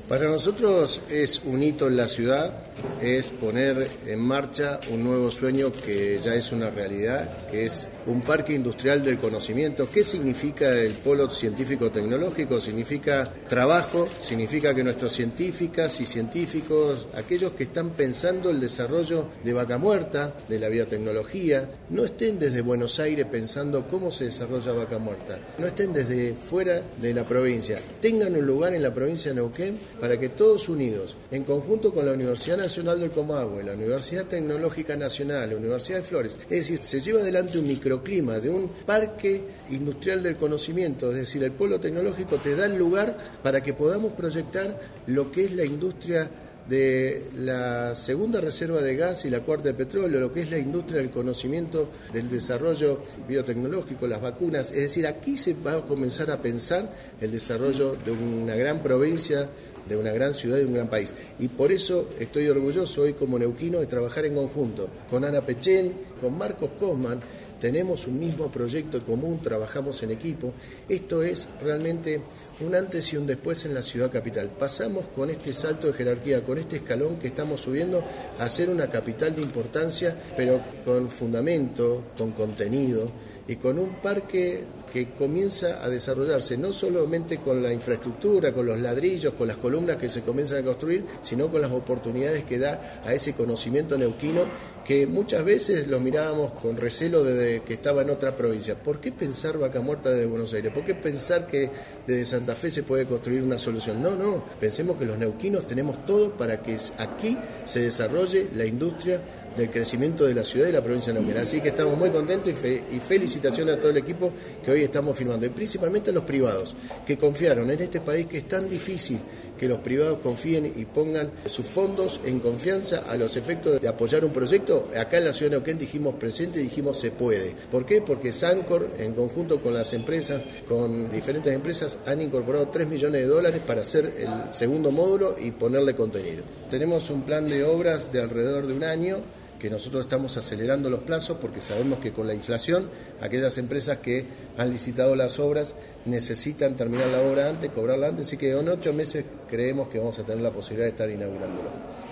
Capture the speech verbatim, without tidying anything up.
Para nosotros es un hito en la ciudad, es poner en marcha un nuevo sueño que ya es una realidad, que es un parque industrial del conocimiento. ¿Qué significa el polo científico-tecnológico? Significa trabajo, significa que nuestros científicas y científicos, aquellos que están pensando el desarrollo de Vaca Muerta, de la biotecnología, no estén desde Buenos Aires pensando cómo se desarrolla Vaca Muerta, no estén desde fuera de la provincia, tengan un lugar en la provincia de Neuquén para que todos unidos, en conjunto con la Universidad Nacional del Comahue, la Universidad Tecnológica Nacional, la Universidad de Flores, es decir, se lleva adelante un microclima de un parque industrial del conocimiento, es decir, el polo tecnológico te da el lugar para que podamos proyectar lo que es la industria de la segunda reserva de gas y la cuarta de petróleo, lo que es la industria del conocimiento del desarrollo biotecnológico, las vacunas. Es decir, aquí se va a comenzar a pensar el desarrollo de una gran provincia, de una gran ciudad y de un gran país. Y por eso estoy orgulloso hoy como neuquino de trabajar en conjunto con Ana Pechén, con Marcos Cosman. Tenemos un mismo proyecto común, trabajamos en equipo. Esto es realmente un antes y un después en la ciudad capital. Pasamos con este salto de jerarquía, con este escalón que estamos subiendo a ser una capital de importancia, pero con fundamento, con contenido y con un parque que comienza a desarrollarse no solamente con la infraestructura, con los ladrillos, con las columnas que se comienzan a construir, sino con las oportunidades que da a ese conocimiento neuquino que muchas veces lo mirábamos con recelo desde que estaba en otra provincia. ¿Por qué pensar Vaca Muerta desde Buenos Aires? ¿Por qué pensar que desde Santa Fe se puede construir una solución? No, no, pensemos que los neuquinos tenemos todo para que aquí se desarrolle la industria del crecimiento de la ciudad y la provincia de Neuquén. Así que estamos muy contentos y, fe, y felicitaciones a todo el equipo que hoy estamos firmando, y principalmente a los privados que confiaron en este país que es tan difícil que los privados confíen y pongan sus fondos en confianza a los efectos de apoyar un proyecto. Acá en la ciudad de Neuquén dijimos presente y dijimos se puede. ¿Por qué? Porque Sancor, en conjunto con las empresas, con diferentes empresas, han incorporado tres millones de dólares para hacer el segundo módulo y ponerle contenido. Tenemos un plan de obras de alrededor de un año, que nosotros estamos acelerando los plazos porque sabemos que con la inflación aquellas empresas que han licitado las obras necesitan terminar la obra antes, cobrarla antes, así que en ocho meses creemos que vamos a tener la posibilidad de estar inaugurándolo.